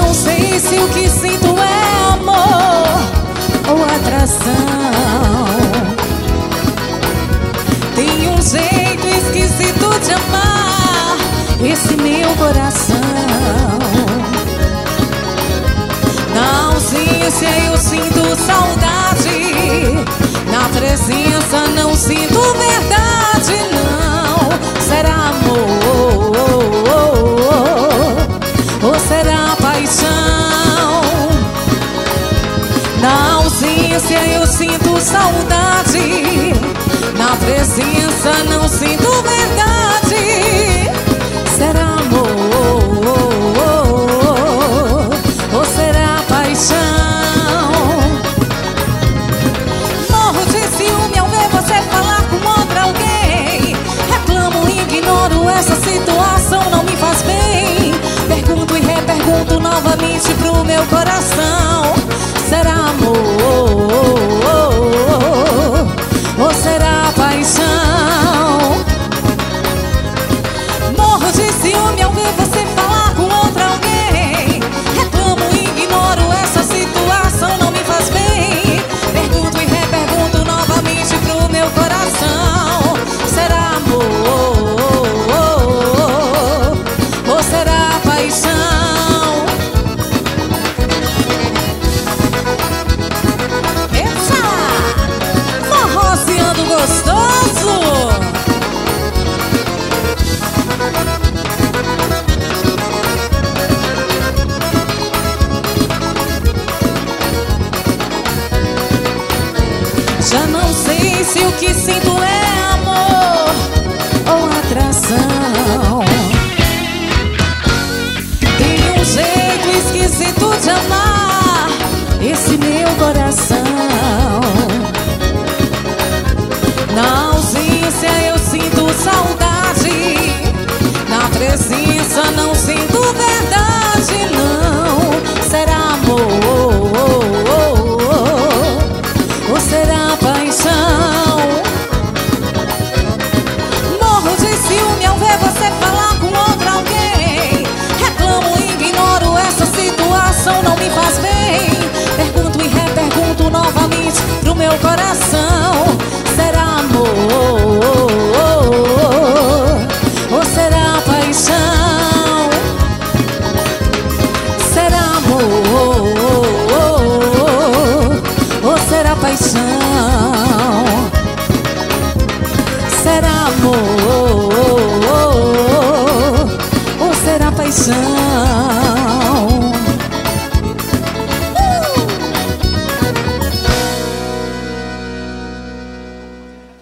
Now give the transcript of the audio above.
não sei se o que sinto é amor ou atração. Tem um jeito esquisito de amar esse meu coração. Na ausência eu sinto saudade, na presença não sinto verdade, não. Será amor ou será paixão? Na ausência eu sinto saudade, na presença não sinto verdade. Será amor ou será paixão? Morro de ciúme ao ver você falar com outra alguém. Reclamo e ignoro essa situação, não me faz bem. Pergunto e repergunto novamente pro meu coração. Será amor ou será paixão? Morro de ciúme ao ver você falar com outra alguém. Reclamo e ignoro essa situação, não me faz bem. Pergunto e repergunto novamente pro meu coração. Será amor ou será paixão? Gostoso! Já não sei se o que sinto é amor ou atração. Tem um jeito esquisito de amar esse meu coração. Na ausência eu sinto saudade, na presença não sinto verdade, não. Será amor ou será paixão? Morro de ciúme ao ver você falar com outra alguém. Reclamo e ignoro essa situação, não me faz bem. Pergunto e repergunto novamente pro meu coração. Será amor ou será paixão? Será amor ou será paixão? Será amor